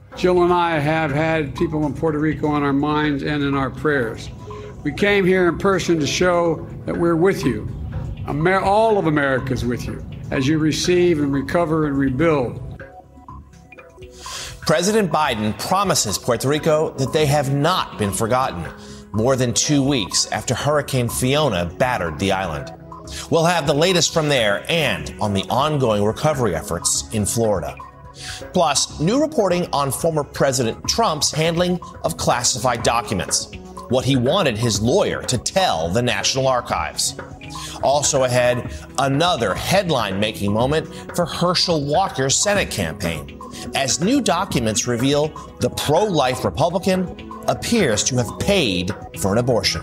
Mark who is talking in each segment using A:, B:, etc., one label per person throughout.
A: Jill and I have had people in Puerto Rico on our minds and in our prayers. We came here in person to show that we're with you. All of America is with you as you receive and recover and rebuild.
B: President Biden promises Puerto Rico that they have not been forgotten more than 2 weeks after Hurricane Fiona battered the island. We'll have the latest from there and on the ongoing recovery efforts in Florida. Plus, new reporting on former President Trump's handling of classified documents, what he wanted his lawyer to tell the National Archives. Also ahead, another headline-making moment for Herschel Walker's Senate campaign, as new documents reveal the pro-life Republican appears to have paid for an abortion.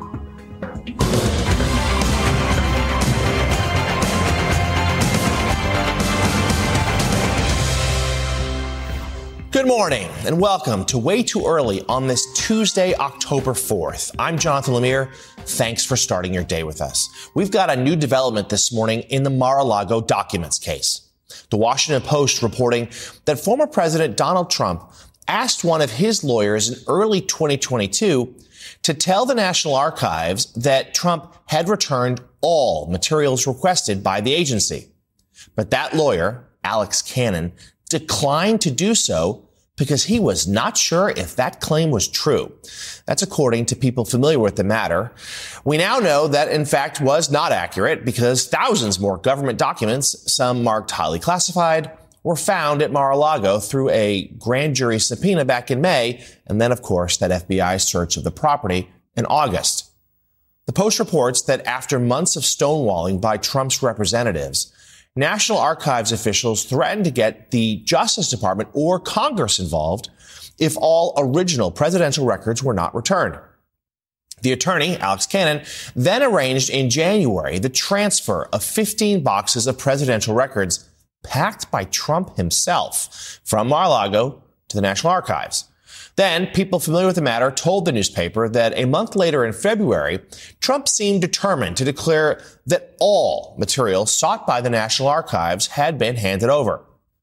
B: Good morning and welcome to Way Too Early on this Tuesday, October 4th. I'm Jonathan Lemire. Thanks for starting your day with us. We've got a new development this morning in the Mar-a-Lago documents case. The Washington Post reporting that former President Donald Trump asked one of his lawyers in early 2022 to tell the National Archives that Trump had returned all materials requested by the agency. But that lawyer, Alex Cannon, declined to do so because he was not sure if that claim was true. That's according to people familiar with the matter. We now know that, in fact, was not accurate because thousands more government documents, some marked highly classified, were found at Mar-a-Lago through a grand jury subpoena back in May, and then, of course, that FBI search of the property in August. The Post reports that after months of stonewalling by Trump's representatives, National Archives officials threatened to get the Justice Department or Congress involved if all original presidential records were not returned. The attorney, Alex Cannon, then arranged in January the transfer of 15 boxes of presidential records packed by Trump himself from Mar-a-Lago to the National Archives. Then, people familiar with the matter told the newspaper that a month later in February, Trump seemed determined to declare that all material sought by the National Archives had been handed over.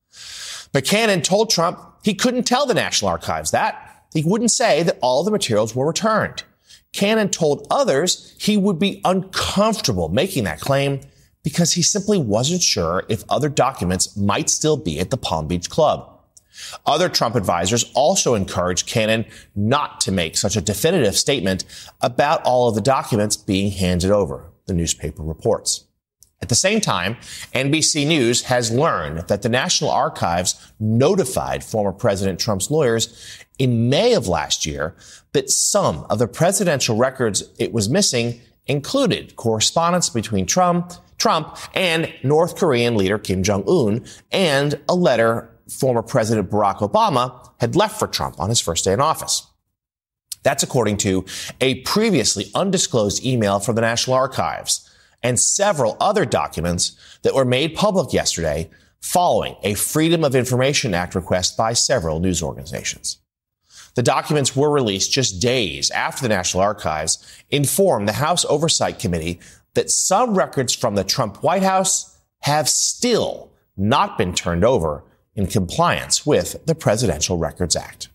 B: But Cannon told Trump he couldn't tell the National Archives that. He wouldn't say that all the materials were returned. Cannon told others he would be uncomfortable making that claim because he simply wasn't sure if other documents might still be at the Palm Beach Club. Other Trump advisors also encouraged Cannon not to make such a definitive statement about all of the documents being handed over, the newspaper reports. At the same time, NBC News has learned that the National Archives notified former President Trump's lawyers in May of last year that some of the presidential records it was missing included correspondence between Trump and North Korean leader Kim Jong-un and a letter former President Barack Obama had left for Trump on his first day in office. That's according to a previously undisclosed email from the National Archives and several other documents that were made public yesterday following a Freedom of Information Act request by several news organizations. The documents were released just days after the National Archives informed the House Oversight Committee that some records from the Trump White House have still not been turned over in compliance with the Presidential Records Act.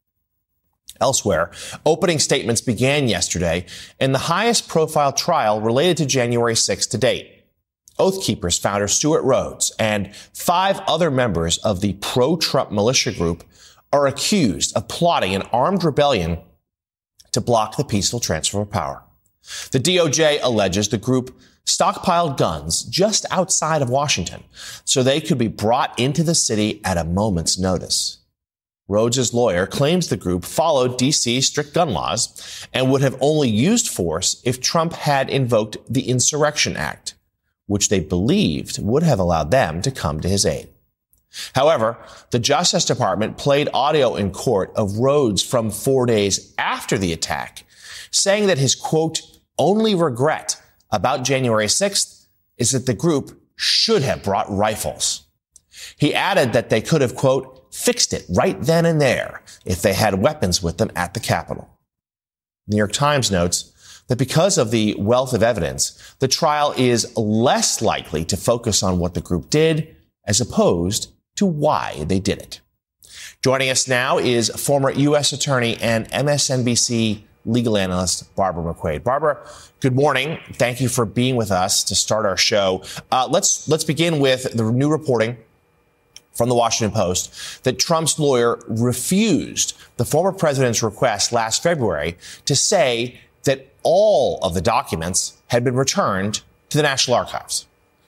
B: Elsewhere, opening statements began yesterday in the highest profile trial related to January 6th to date. Oath Keepers founder Stewart Rhodes and 5 other members of the pro-Trump militia group are accused of plotting an armed rebellion to block the peaceful transfer of power. The DOJ alleges the group stockpiled guns just outside of Washington so they could be brought into the city at a moment's notice. Rhodes' lawyer claims the group followed D.C.'s strict gun laws and would have only used force if Trump had invoked the Insurrection Act, which they believed would have allowed them to come to his aid. However, the Justice Department played audio in court of Rhodes from 4 days after the attack, saying that his, quote, only regret about January 6th is that the group should have brought rifles. He added that they could have, quote, fixed it right then and there if they had weapons with them at the Capitol. The New York Times notes that because of the wealth of evidence, the trial is less likely to focus on what the group did as opposed to why they did it. Joining us now is former U.S. Attorney and MSNBC legal analyst Barbara McQuade. Barbara, good morning. Thank you for being with us to start our show. Let's begin with the new reporting from the Washington Post that Trump's lawyer refused the former president's request last February to say that all of the documents had been returned to the National Archives.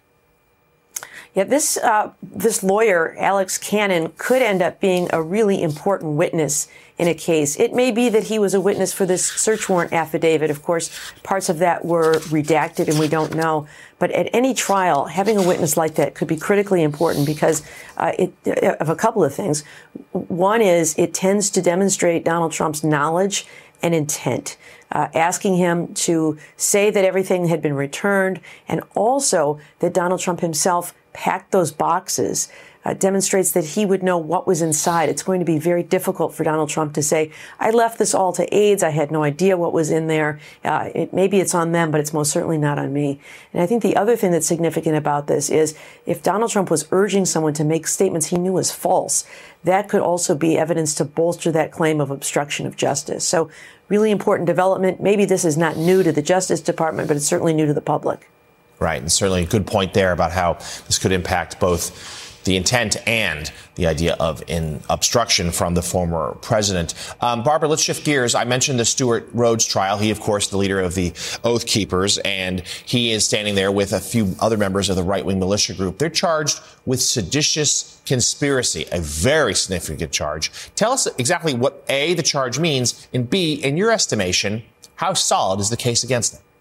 C: Yeah, this lawyer, Alex Cannon, could end up being a really important witness in a case. It may be that he was a witness for this search warrant affidavit. Of course, parts of that were redacted and we don't know. But at any trial, having a witness like that could be critically important because of a couple of things. One is it tends to demonstrate Donald Trump's knowledge and intent. Asking him to say that everything had been returned and also that Donald Trump himself packed those boxes demonstrates that he would know what was inside. It's going to be very difficult for Donald Trump to say, I left this all to aides. I had no idea what was in there. Maybe it's on them, but it's most certainly not on me. And I think the other thing that's significant about this is if Donald Trump was urging someone to make statements he knew was false, that could also be evidence to bolster that claim of obstruction of justice. So really important development. Maybe this is not new to the Justice Department, but it's certainly new to the public.
B: Right. And certainly a good point there about how this could impact both the intent and the idea of obstruction from the former president. Barbara, let's shift gears. I mentioned the Stewart Rhodes trial. He, of course, the leader of the Oath Keepers, and he is standing there with a few other members of the right-wing militia group. They're charged with seditious conspiracy, a very significant charge. Tell us exactly what, A, the charge means, and B, in your estimation, how solid is the case against them?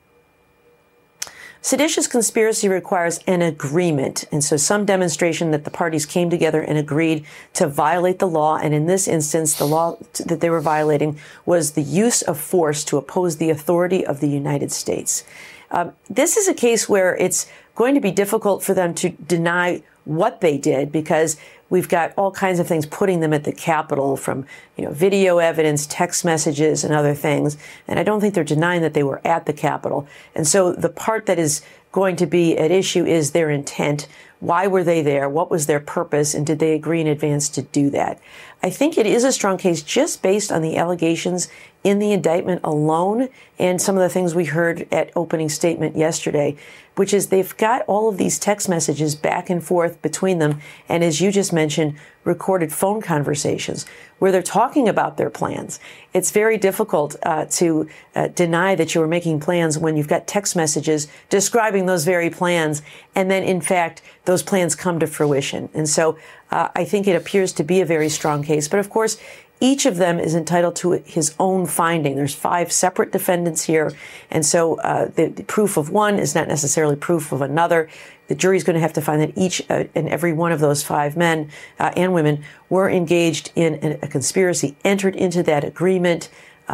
C: Seditious conspiracy requires an agreement, and so some demonstration that the parties came together and agreed to violate the law, and in this instance, the law that they were violating was the use of force to oppose the authority of the United States. This is a case where it's going to be difficult for them to deny what they did because we've got all kinds of things putting them at the Capitol from, video evidence, text messages, and other things. And I don't think they're denying that they were at the Capitol. And so the part that is going to be at issue is their intent. Why were they there? What was their purpose? And did they agree in advance to do that? I think it is a strong case just based on the allegations in the indictment alone and some of the things we heard at opening statement yesterday, which is they've got all of these text messages back and forth between them. And as you just mentioned, recorded phone conversations where they're talking about their plans. It's very difficult to deny that you were making plans when you've got text messages describing those very plans. And then, in fact, those plans come to fruition. And so I think it appears to be a very strong case. But of course, each of them is entitled to his own finding. There's 5 separate defendants here. And so the proof of one is not necessarily proof of another. The jury's going to have to find that each and every one of those 5 men and women were engaged in a conspiracy, entered into that agreement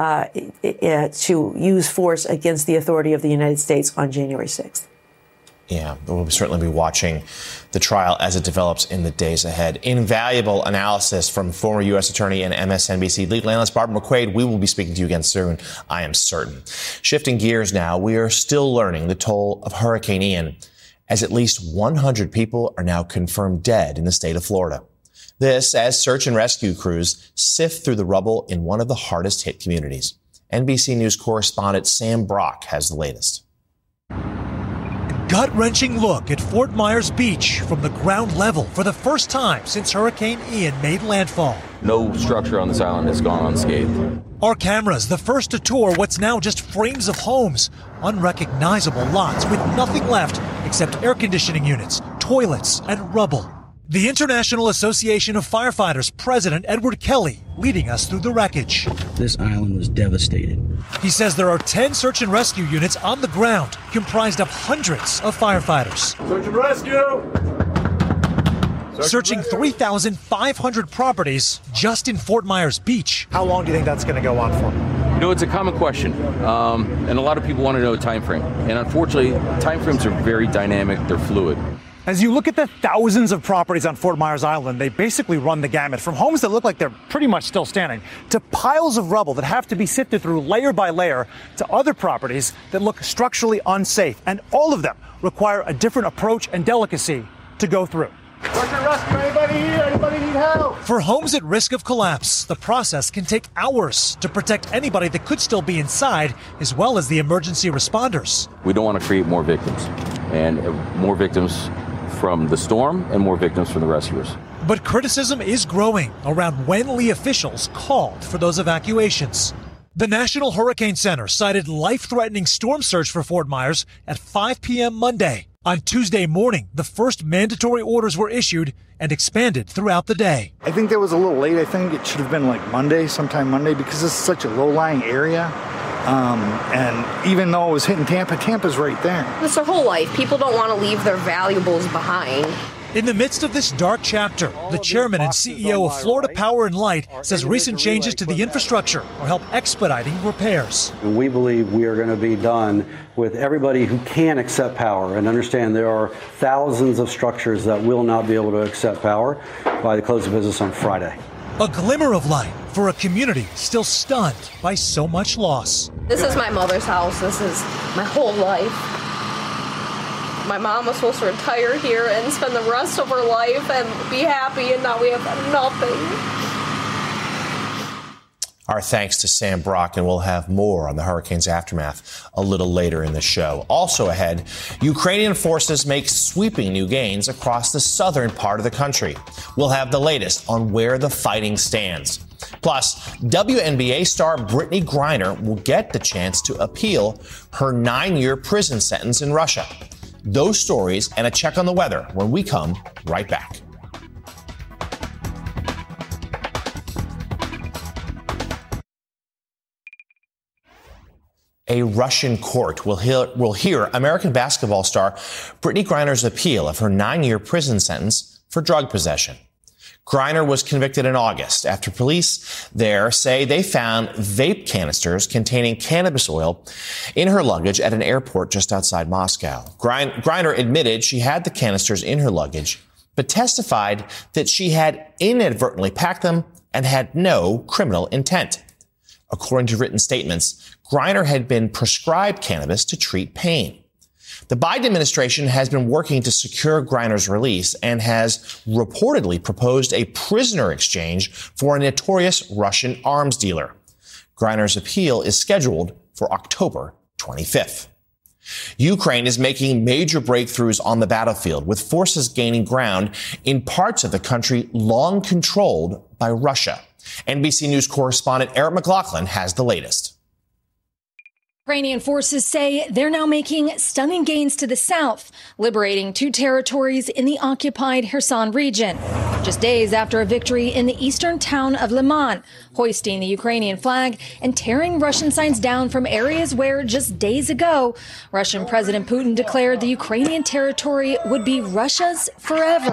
C: to use force against the authority of the United States on January 6th.
B: Yeah, we'll certainly be watching the trial as it develops in the days ahead. Invaluable analysis from former U.S. Attorney and MSNBC legal analyst Barbara McQuade. We will be speaking to you again soon, I am certain. Shifting gears now, we are still learning the toll of Hurricane Ian, as at least 100 people are now confirmed dead in the state of Florida. This as search and rescue crews sift through the rubble in one of the hardest hit communities. NBC News correspondent Sam Brock has the latest.
D: Gut-wrenching look at Fort Myers Beach from the ground level for the first time since Hurricane Ian made landfall.
E: No structure on this island has gone unscathed.
D: Our cameras, the first to tour what's now just frames of homes, unrecognizable lots with nothing left except air conditioning units, toilets, and rubble. The International Association of Firefighters President Edward Kelly leading us through the wreckage.
F: This island was devastated.
D: He says there are 10 search and rescue units on the ground, comprised of hundreds of firefighters.
G: Search and rescue!
D: Searching 3,500 properties just in Fort Myers Beach.
H: How long do you think that's going to go on for?
E: It's a common question, and a lot of people want to know a time frame. And unfortunately, time frames are very dynamic, they're fluid.
H: As you look at the thousands of properties on Fort Myers Island, they basically run the gamut, from homes that look like they're pretty much still standing to piles of rubble that have to be sifted through layer by layer to other properties that look structurally unsafe. And all of them require a different approach and delicacy to go through.
G: Search and rescue, anybody here? Anybody need help?
D: For homes at risk of collapse, the process can take hours to protect anybody that could still be inside, as well as the emergency responders.
E: We don't want to create more victims, and more victims from the storm and more victims from the rescuers.
D: But criticism is growing around when Lee officials called for those evacuations. The National Hurricane Center cited life-threatening storm surge for Fort Myers at 5 p.m. Monday. On Tuesday morning, the first mandatory orders were issued and expanded throughout the day.
G: I think that was a little late. I think it should have been like sometime Monday, because this is such a low-lying area. And even though it was hitting Tampa, Tampa's right there.
I: It's their whole life. People don't want to leave their valuables behind.
D: In the midst of this dark chapter, the chairman and CEO of Florida Power and Light says recent changes to the infrastructure will help expediting repairs.
J: We believe we are going to be done with everybody who can accept power, and understand there are thousands of structures that will not be able to accept power by the close of business on Friday.
D: A glimmer of light for a community still stunned by so much loss.
I: This is my mother's house. This is my whole life. My mom was supposed to retire here and spend the rest of her life and be happy, and now we have nothing.
B: Our thanks to Sam Brock, and we'll have more on the hurricane's aftermath a little later in the show. Also ahead, Ukrainian forces make sweeping new gains across the southern part of the country. We'll have the latest on where the fighting stands. Plus, WNBA star Brittany Griner will get the chance to appeal her 9-year prison sentence in Russia. Those stories and a check on the weather when we come right back. A Russian court will hear American basketball star Brittany Griner's appeal of her 9-year prison sentence for drug possession. Griner was convicted in August after police there say they found vape canisters containing cannabis oil in her luggage at an airport just outside Moscow. Griner admitted she had the canisters in her luggage, but testified that she had inadvertently packed them and had no criminal intent. According to written statements, Griner had been prescribed cannabis to treat pain. The Biden administration has been working to secure Griner's release and has reportedly proposed a prisoner exchange for a notorious Russian arms dealer. Griner's appeal is scheduled for October 25th. Ukraine is making major breakthroughs on the battlefield, with forces gaining ground in parts of the country long controlled by Russia. NBC News correspondent Eric McLaughlin has the latest.
K: Ukrainian forces say they're now making stunning gains to the south, liberating 2 territories in the occupied Kherson region. Just days after a victory in the eastern town of Liman, hoisting the Ukrainian flag and tearing Russian signs down from areas where just days ago, Russian President Putin declared the Ukrainian territory would be Russia's forever.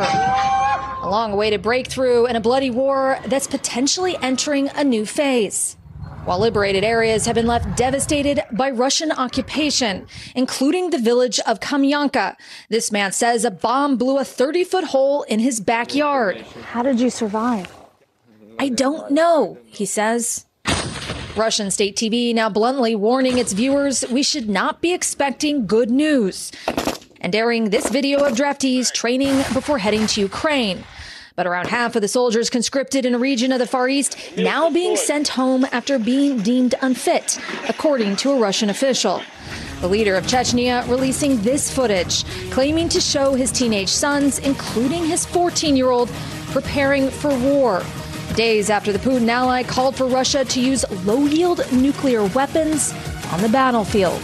K: A long-awaited breakthrough in a bloody war that's potentially entering a new phase. While liberated areas have been left devastated by Russian occupation, including the village of Kamyanka. This man says a bomb blew a 30-foot hole in his backyard.
L: How did you survive?
K: I don't know, he says. Russian state TV now bluntly warning its viewers we should not be expecting good news, and airing this video of draftees training before heading to Ukraine. But around half of the soldiers conscripted in a region of the Far East now being sent home after being deemed unfit, according to a Russian official. The leader of Chechnya releasing this footage, claiming to show his teenage sons, including his 14-year-old, preparing for war. Days after the Putin ally called for Russia to use low-yield nuclear weapons on the battlefield.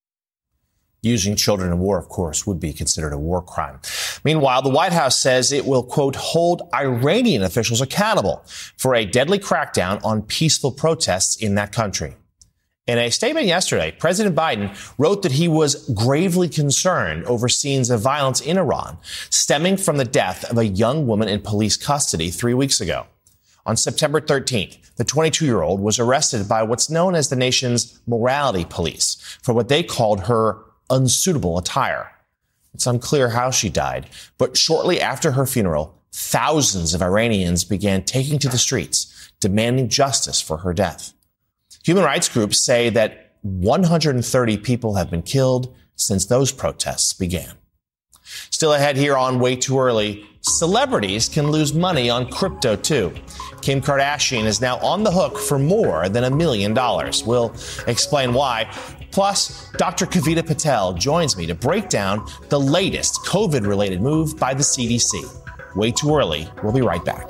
B: Using children in war, of course, would be considered a war crime. Meanwhile, the White House says it will, quote, hold Iranian officials accountable for a deadly crackdown on peaceful protests in that country. In a statement yesterday, President Biden wrote that he was gravely concerned over scenes of violence in Iran stemming from the death of a young woman in police custody 3 weeks ago. On September 13th, the 22-year-old was arrested by what's known as the nation's morality police for what they called her unsuitable attire. It's unclear how she died, but shortly after her funeral, thousands of Iranians began taking to the streets, demanding justice for her death. Human rights groups say that 130 people have been killed since those protests began. Still ahead here on Way Too Early, celebrities can lose money on crypto too. Kim Kardashian is now on the hook for more than $1 million. We'll explain why. Plus, Dr. Kavita Patel joins me to break down the latest COVID-related move by the CDC. Way Too Early. We'll be right back.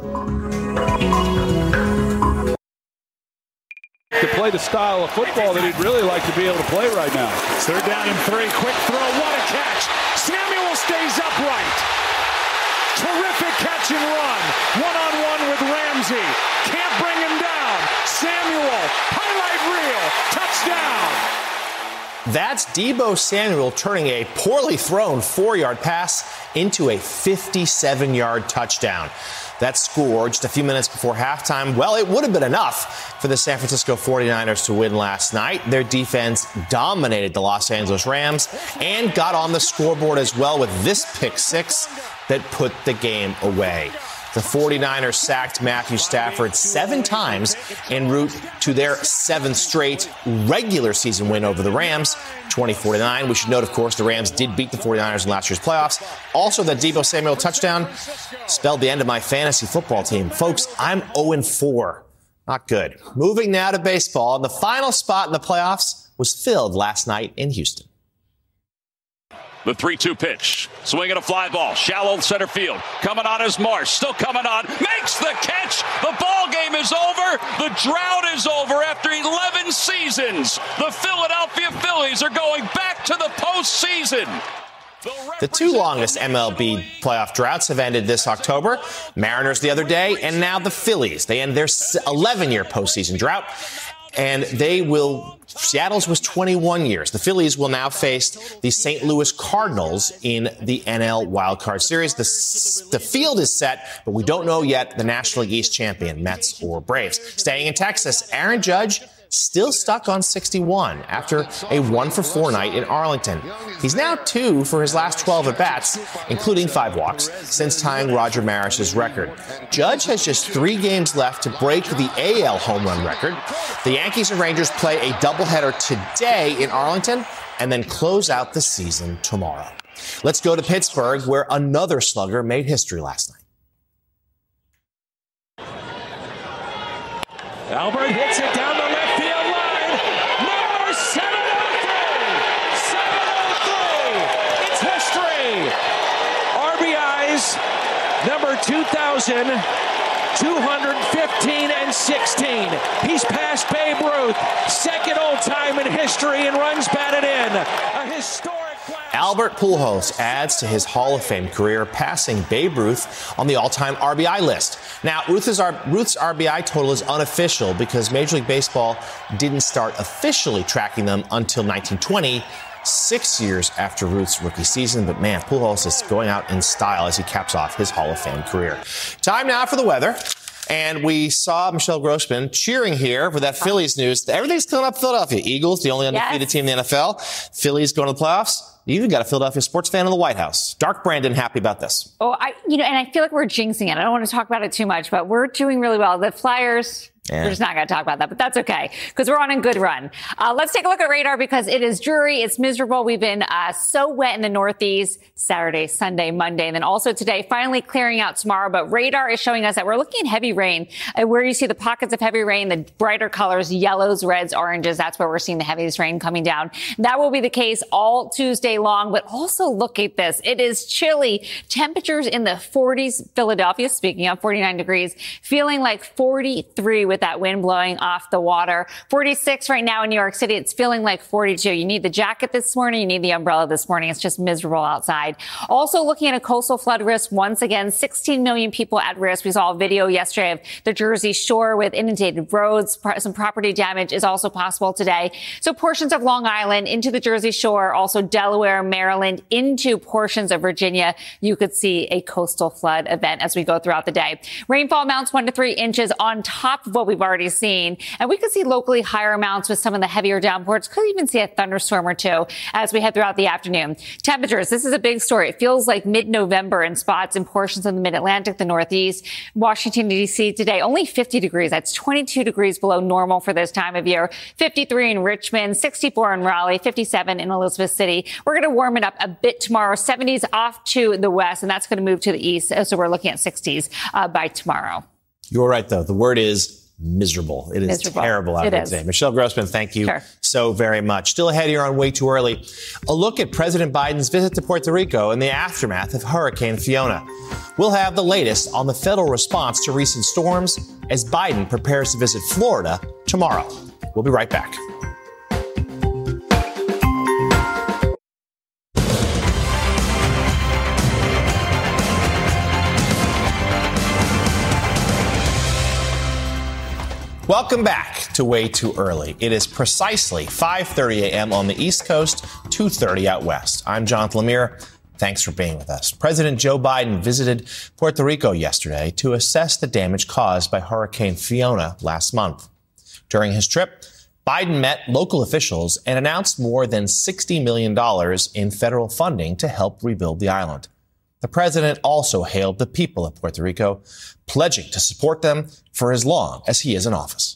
L: To play the style of football that he'd really like to be able to play right now.
H: Third down and 3. Quick throw. What a catch. Samuel stays upright. Terrific catch and run. One-on-one with Ramsey. Can't bring him down. Samuel. Highlight reel. Touchdown.
B: That's Deebo Samuel turning a poorly thrown 4-yard pass into a 57-yard touchdown. That score just a few minutes before halftime. Well, it would have been enough for the San Francisco 49ers to win last night. Their defense dominated the Los Angeles Rams and got on the scoreboard as well with this pick six that put the game away. The 49ers sacked Matthew Stafford 7 times en route to their 7th straight regular season win over the Rams, 20-49. We should note, of course, the Rams did beat the 49ers in last year's playoffs. Also, that Deebo Samuel touchdown spelled the end of my fantasy football team. Folks, I'm 0-4. Not good. Moving now to baseball, and the final spot in the playoffs was filled last night in Houston.
M: The 3-2 pitch. Swinging a fly ball. Shallow center field. Coming on is Marsh. Still coming on. Makes the catch. The ball game is over. The drought is over after 11 seasons. The Philadelphia Phillies are going back to the postseason.
B: The 2 longest MLB playoff droughts have ended this October. Mariners the other day, and now the Phillies. They end their 11-year postseason drought. And Seattle's was 21 years. The Phillies will now face the St. Louis Cardinals in the NL Wildcard Series. The field is set, but we don't know yet the National League East champion, Mets or Braves. Staying in Texas, Aaron Judge still stuck on 61 after a 1-for-4 night in Arlington. He's now 2 for his last 12 at-bats, including 5 walks, since tying Roger Maris's record. Judge has just 3 games left to break the AL home run record. The Yankees and Rangers play a doubleheader today in Arlington and then close out the season tomorrow. Let's go to Pittsburgh, where another slugger made history last night.
N: Albert hits it down the left field line. Number 703. It's history. RBIs number 2,215 and 16. He's passed Babe Ruth, second all-time in history in runs batted in. A historic.
B: Albert Pujols adds to his Hall of Fame career, passing Babe Ruth on the all-time RBI list. Now, Ruth's RBI total is unofficial because Major League Baseball didn't start officially tracking them until 1920, 6 years after Ruth's rookie season. But man, Pujols is going out in style as he caps off his Hall of Fame career. Time now for the weather. And we saw Michelle Grossman cheering here for that Phillies news. Everything's coming up Philadelphia. Eagles, the only undefeated team in the NFL. Phillies going to the playoffs. You even got a Philadelphia sports fan in the White House. Dark Brandon happy about this.
O: Oh, and I feel like we're jinxing it. I don't want to talk about it too much, but we're doing really well. The Flyers, we're just not going to talk about that, but that's okay because we're on a good run. Let's take a look at radar because it is dreary. It's miserable. We've been so wet in the Northeast Saturday, Sunday, Monday, and then also today, finally clearing out tomorrow. But radar is showing us that we're looking at heavy rain. Where you see the pockets of heavy rain, the brighter colors, yellows, reds, oranges, that's where we're seeing the heaviest rain coming down. That will be the case all Tuesday long, but also look at this. It is chilly. Temperatures in the 40s, Philadelphia, speaking of 49 degrees, feeling like 43 with that wind blowing off the water. 46 right now in New York City. It's feeling like 42. You need the jacket this morning. You need the umbrella this morning. It's just miserable outside. Also looking at a coastal flood risk. Once again, 16 million people at risk. We saw a video yesterday of the Jersey Shore with inundated roads. Some property damage is also possible today. So portions of Long Island into the Jersey Shore, also Delaware, Maryland, into portions of Virginia. You could see a coastal flood event as we go throughout the day. Rainfall amounts 1 to 3 inches on top of what we've already seen. And we could see locally higher amounts with some of the heavier downpours. Could even see a thunderstorm or two as we head throughout the afternoon. Temperatures, this is a big story. It feels like mid-November in spots in portions of the mid-Atlantic, the Northeast. Washington, D.C. today, only 50 degrees. That's 22 degrees below normal for this time of year. 53 in Richmond, 64 in Raleigh, 57 in Elizabeth City. We're going to warm it up a bit tomorrow. 70s off to the west, and that's going to move to the east. So we're looking at 60s by tomorrow.
B: You're right, though. The word is miserable. It is
O: miserable.
B: Terrible out there today. Michelle Grossman, thank you so very much. Still ahead here on Way Too Early, a look at President Biden's visit to Puerto Rico in the aftermath of Hurricane Fiona. We'll have the latest on the federal response to recent storms as Biden prepares to visit Florida tomorrow. We'll be right back. Welcome back to Way Too Early. It is precisely 5:30 a.m. on the East Coast, 2:30 out west. I'm Jonathan Lemire. Thanks for being with us. President Joe Biden visited Puerto Rico yesterday to assess the damage caused by Hurricane Fiona last month. During his trip, Biden met local officials and announced more than $60 million in federal funding to help rebuild the island. The president also hailed the people of Puerto Rico, pledging to support them for as long as he is in office.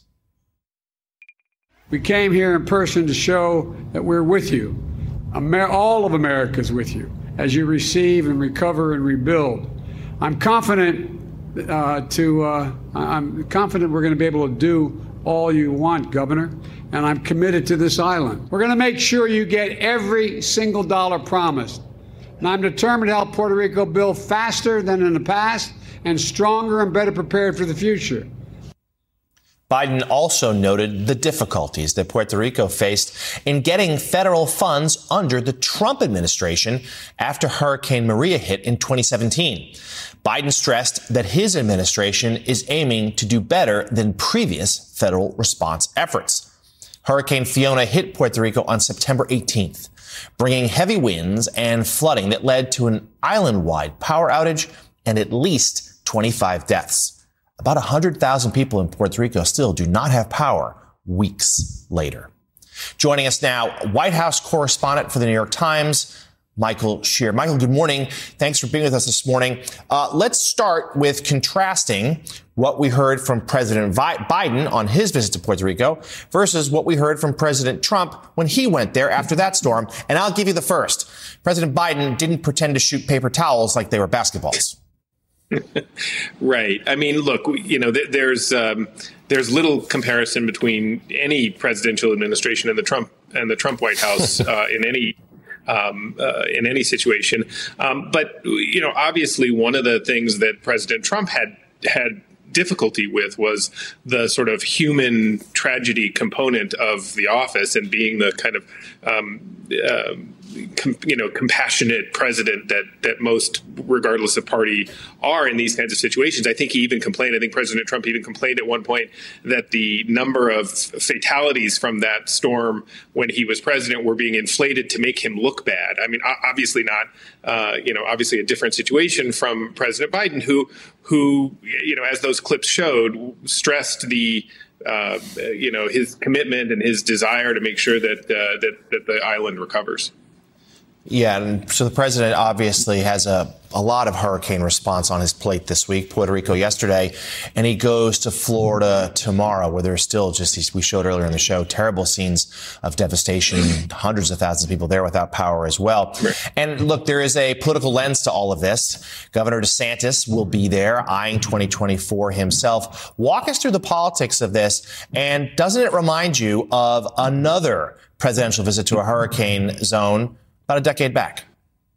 A: We came here in person to show that we're with you. All of America is with you as you receive and recover and rebuild. I'm confident we're going to be able to do all you want, Governor, and I'm committed to this island. We're going to make sure you get every single dollar promised. And I'm determined to help Puerto Rico build faster than in the past and stronger and better prepared for the future.
B: Biden also noted the difficulties that Puerto Rico faced in getting federal funds under the Trump administration after Hurricane Maria hit in 2017. Biden stressed that his administration is aiming to do better than previous federal response efforts. Hurricane Fiona hit Puerto Rico on September 18th. Bringing heavy winds and flooding that led to an island-wide power outage and at least 25 deaths. About 100,000 people in Puerto Rico still do not have power weeks later. Joining us now, White House correspondent for the New York Times, Michael Shear. Michael, good morning. Thanks for being with us this morning. Let's start with contrasting what we heard from President Biden on his visit to Puerto Rico versus what we heard from President Trump when he went there after that storm. And I'll give you the first. President Biden didn't pretend to shoot paper towels like they were basketballs.
P: Right. I mean, look, you know, there's little comparison between any presidential administration and the Trump White House in any situation. But, you know, obviously one of the things that President Trump had difficulty with was the sort of human tragedy component of the office and being the kind of compassionate president that most, regardless of party, are in these kinds of situations. I think he even complained. I think President Trump even complained at one point that the number of fatalities from that storm when he was president were being inflated to make him look bad. I mean, obviously not. Obviously a different situation from President Biden, who as those clips showed, stressed the his commitment and his desire to make sure that the island recovers.
B: Yeah, and so the president obviously has a lot of hurricane response on his plate this week, Puerto Rico yesterday, and he goes to Florida tomorrow, where there's still we showed earlier in the show, terrible scenes of devastation, hundreds of thousands of people there without power as well. Right. And look, there is a political lens to all of this. Governor DeSantis will be there, eyeing 2024 himself. Walk us through the politics of this, and doesn't it remind you of another presidential visit to a hurricane zone about a decade back?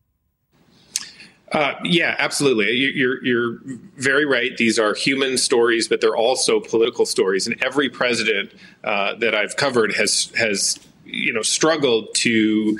P: Yeah, absolutely. You're very right. These are human stories, but they're also political stories. And every president that I've covered has struggled to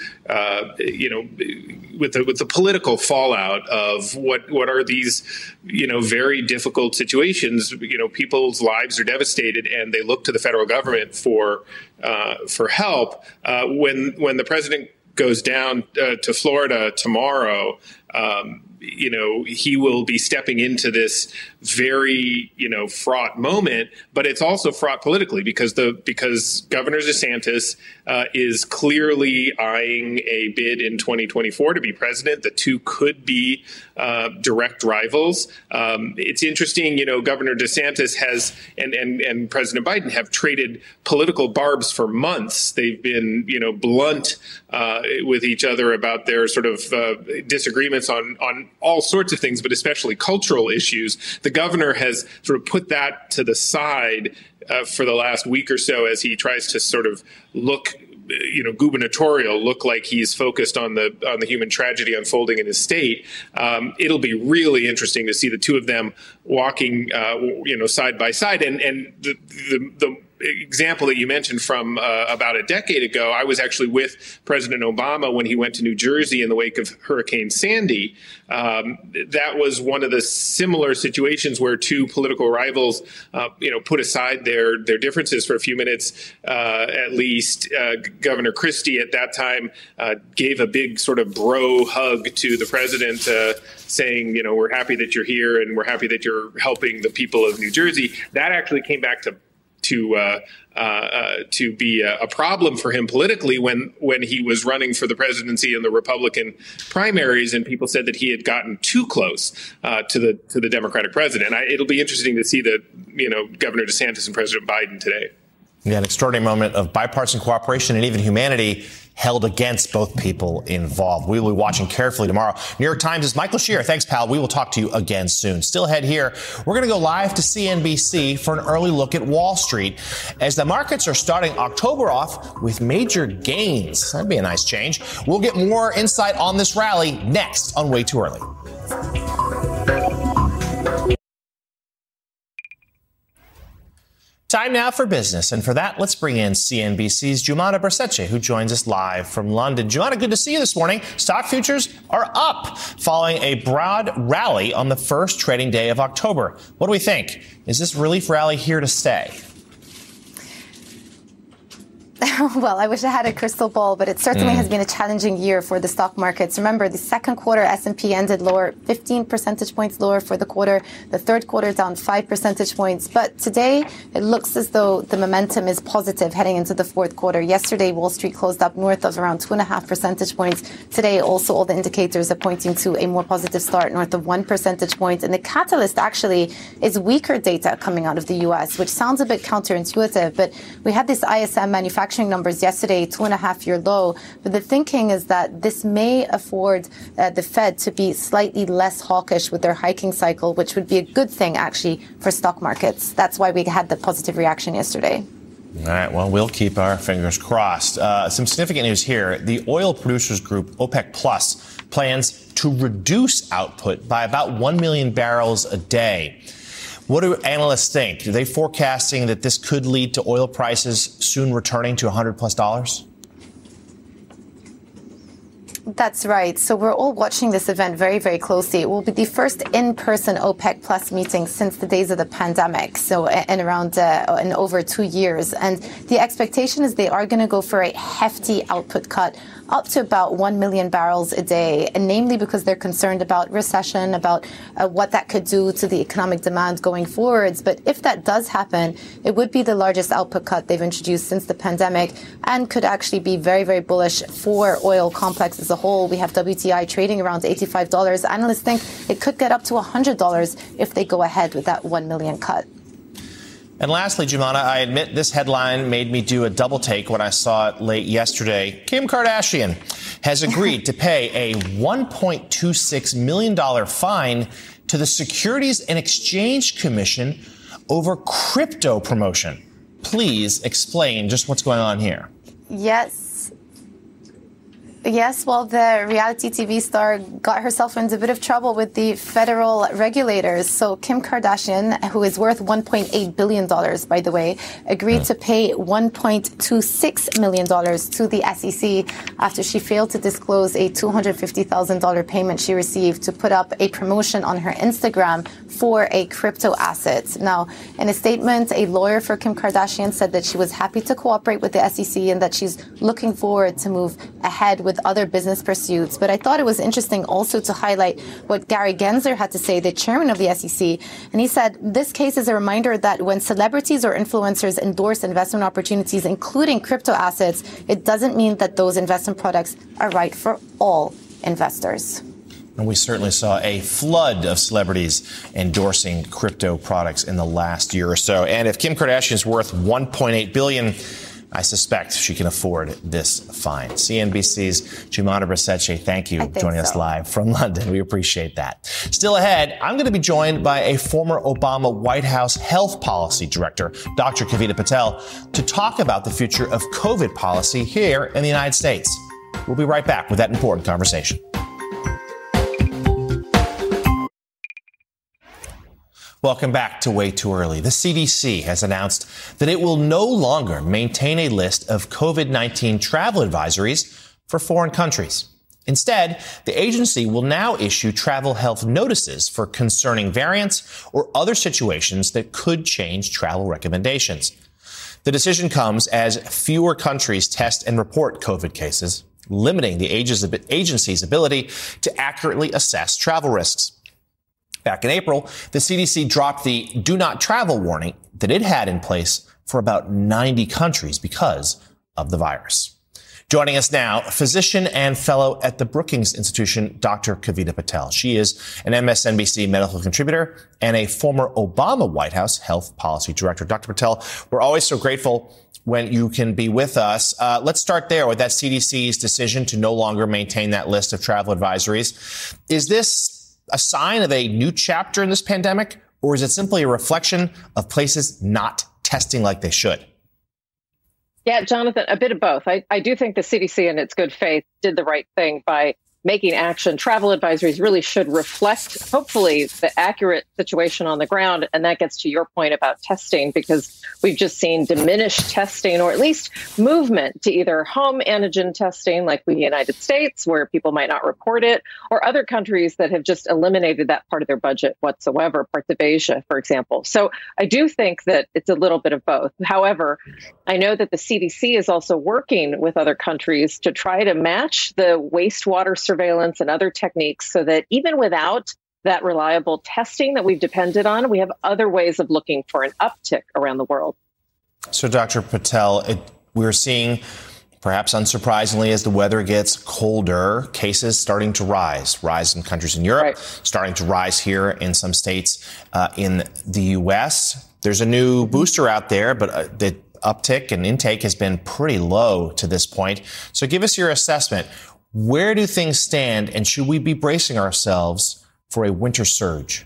P: with the political fallout of what are these very difficult situations. People's lives are devastated, and they look to the federal government for help. When the president goes down to Florida tomorrow, he will be stepping into this very, fraught moment, but it's also fraught politically because Governor DeSantis is clearly eyeing a bid in 2024 to be president. The two could be direct rivals. It's interesting, Governor DeSantis has and President Biden have traded political barbs for months. They've been, blunt with each other about their sort of disagreements on all sorts of things, but especially cultural issues. The governor has sort of put that to the side for the last week or so as he tries to sort of look, gubernatorial, look like he's focused on the human tragedy unfolding in his state. It'll be really interesting to see the two of them walking, side by side. And the example that you mentioned from about a decade ago, I was actually with President Obama when he went to New Jersey in the wake of Hurricane Sandy. That was one of the similar situations where two political rivals, put aside their differences for a few minutes. At least Governor Christie at that time gave a big sort of bro hug to the president, saying, we're happy that you're here and we're happy that you're helping the people of New Jersey. That actually came back to be a problem for him politically when he was running for the presidency in the Republican primaries, and people said that he had gotten too close to the Democratic president. It'll be interesting to see Governor DeSantis and President Biden today.
B: Yeah, an extraordinary moment of bipartisan cooperation and even humanity held against both people involved. We will be watching carefully tomorrow. New York Times' Michael Shear. Thanks, pal. We will talk to you again soon. Still ahead here, we're going to go live to CNBC for an early look at Wall Street as the markets are starting October off with major gains. That'd be a nice change. We'll get more insight on this rally next on Way Too Early. Time now for business. And for that, let's bring in CNBC's Joumanna Bercetche, who joins us live from London. Joumanna, good to see you this morning. Stock futures are up following a broad rally on the first trading day of October. What do we think? Is this relief rally here to stay?
Q: Well, I wish I had a crystal ball, but it certainly has been a challenging year for the stock markets. Remember, the second quarter S&P ended lower, 15 percentage points lower for the quarter. The third quarter down 5 percentage points. But today, it looks as though the momentum is positive heading into the fourth quarter. Yesterday, Wall Street closed up north of around 2.5 percentage points. Today, also, all the indicators are pointing to a more positive start, north of 1 percentage point. And the catalyst actually is weaker data coming out of the U.S., which sounds a bit counterintuitive. But we had this ISM manufacturing numbers yesterday, 2.5-year low. But the thinking is that this may afford the Fed to be slightly less hawkish with their hiking cycle, which would be a good thing, actually, for stock markets. That's why we had the positive reaction yesterday.
B: All right. Well, we'll keep our fingers crossed. Some significant news here. The oil producers group, OPEC Plus, plans to reduce output by about 1 million barrels a day. What do analysts think? Are they forecasting that this could lead to oil prices soon returning to $100+?
Q: That's right. So we're all watching this event very, very closely. It will be the first in-person OPEC Plus meeting since the days of the pandemic, so in around in over 2 years. And the expectation is they are going to go for a hefty output cut up to about 1 million barrels a day, and namely because they're concerned about recession, about what that could do to the economic demand going forwards. But if that does happen, it would be the largest output cut they've introduced since the pandemic and could actually be very, very bullish for oil complex as a whole. We have WTI trading around $85. Analysts think it could get up to $100 if they go ahead with that 1 million cut.
B: And lastly, Joumanna, I admit this headline made me do a double take when I saw it late yesterday. Kim Kardashian has agreed to pay a $1.26 million fine to the Securities and Exchange Commission over crypto promotion. Please explain just what's going on here.
Q: Yes, well, the reality TV star got herself into a bit of trouble with the federal regulators. So Kim Kardashian, who is worth $1.8 billion, by the way, agreed to pay $1.26 million to the SEC after she failed to disclose a $250,000 payment she received to put up a promotion on her Instagram for a crypto asset. Now, in a statement, a lawyer for Kim Kardashian said that she was happy to cooperate with the SEC and that she's looking forward to move ahead with other business pursuits. But I thought it was interesting also to highlight what Gary Gensler had to say, the chairman of the SEC. And he said, this case is a reminder that when celebrities or influencers endorse investment opportunities, including crypto assets, it doesn't mean that those investment products are right for all investors.
B: And we certainly saw a flood of celebrities endorsing crypto products in the last year or so. And if Kim Kardashian is worth $1.8 billion, I suspect she can afford this fine. CNBC's Jumana Braceche, thank you for joining us live from London. We appreciate that. Still ahead, I'm going to be joined by a former Obama White House health policy director, Dr. Kavita Patel, to talk about the future of COVID policy here in the United States. We'll be right back with that important conversation. Welcome back to Way Too Early. The CDC has announced that it will no longer maintain a list of COVID-19 travel advisories for foreign countries. Instead, the agency will now issue travel health notices for concerning variants or other situations that could change travel recommendations. The decision comes as fewer countries test and report COVID cases, limiting the agency's ability to accurately assess travel risks. Back in April, the CDC dropped the do not travel warning that it had in place for about 90 countries because of the virus. Joining us now, physician and fellow at the Brookings Institution, Dr. Kavita Patel. She is an MSNBC medical contributor and a former Obama White House health policy director. Dr. Patel, we're always so grateful when you can be with us. Let's start there with that CDC's decision to no longer maintain that list of travel advisories. Is this a sign of a new chapter in this pandemic, or is it simply a reflection of places not testing like they should?
R: Yeah, Jonathan, a bit of both. I do think the CDC, in its good faith, did the right thing by making action. Travel advisories really should reflect, hopefully, the accurate situation on the ground. And that gets to your point about testing, because we've just seen diminished testing, or at least movement to either home antigen testing, like the United States, where people might not report it, or other countries that have just eliminated that part of their budget whatsoever, parts of Asia, for example. So I do think that it's a little bit of both. However, I know that the CDC is also working with other countries to try to match the wastewater surveillance and other techniques so that even without that reliable testing that we've depended on, we have other ways of looking for an uptick around the world.
B: So, Dr. Patel, we're seeing, perhaps unsurprisingly, as the weather gets colder, cases starting to rise in countries in Europe, starting to rise here in some states in the U.S. There's a new booster out there, but the uptick and intake has been pretty low to this point. So give us your assessment. Where do things stand, and should we be bracing ourselves for a winter surge?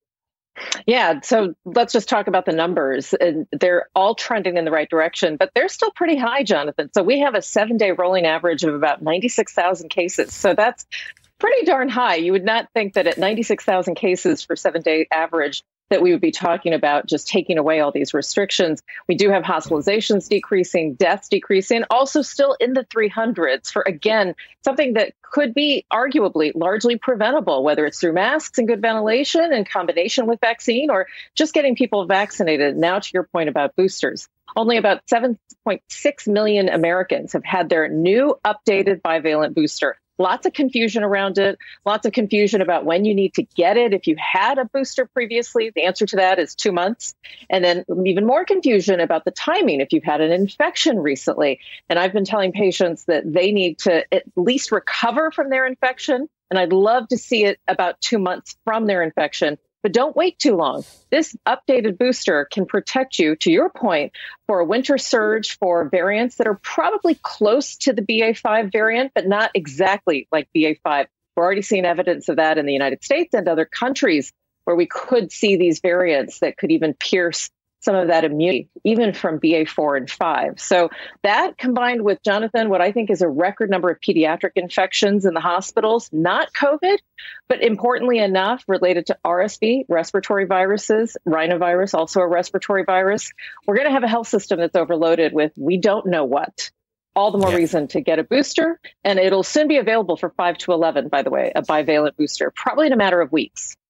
R: Yeah, so let's just talk about the numbers. They're all trending in the right direction, but they're still pretty high, Jonathan. So we have a 7-day rolling average of about 96,000 cases. So that's pretty darn high. You would not think that at 96,000 cases for 7-day average that we would be talking about just taking away all these restrictions. We do have hospitalizations decreasing, deaths decreasing, also still in the 300s for, again, something that could be arguably largely preventable, whether it's through masks and good ventilation in combination with vaccine, or just getting people vaccinated. Now, to your point about boosters, only about 7.6 million Americans have had their new updated bivalent booster. Lots of confusion around it, lots of confusion about when you need to get it. If you had a booster previously, the answer to that is 2 months. And then even more confusion about the timing if you've had an infection recently. And I've been telling patients that they need to at least recover from their infection. And I'd love to see it about 2 months from their infection. But don't wait too long. This updated booster can protect you, to your point, for a winter surge for variants that are probably close to the BA5 variant, but not exactly like BA5. We're already seeing evidence of that in the United States and other countries where we could see these variants that could even pierce some of that immunity, even from BA4 and 5. So that combined with, Jonathan, what I think is a record number of pediatric infections in the hospitals, not COVID, but importantly enough, related to RSV, respiratory viruses, rhinovirus, also a respiratory virus. We're going to have a health system that's overloaded with we don't know what. All the more reason to get a booster. And it'll soon be available for 5 to 11, by the way, a bivalent booster, probably in a matter of weeks.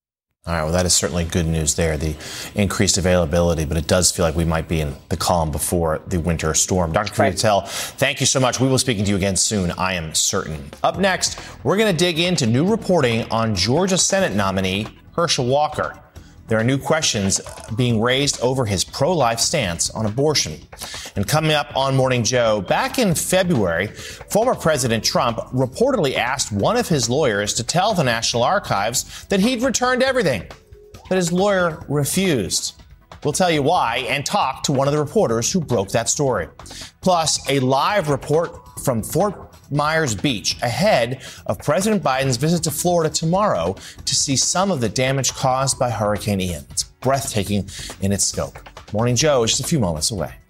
B: All right, well, that is certainly good news there, the increased availability, but it does feel like we might be in the calm before the winter storm. Dr. Kavita Patel, thank you so much. We will be speaking to you again soon, I am certain. Up next, we're going to dig into new reporting on Georgia Senate nominee Herschel Walker. There are new questions being raised over his pro-life stance on abortion. And coming up on Morning Joe, back in February, former President Trump reportedly asked one of his lawyers to tell the National Archives that he'd returned everything, but his lawyer refused. We'll tell you why and talk to one of the reporters who broke that story. Plus, a live report from Fort Myers Beach ahead of President Biden's visit to Florida tomorrow to see some of the damage caused by Hurricane Ian. It's breathtaking in its scope. Morning Joe is just a few moments away.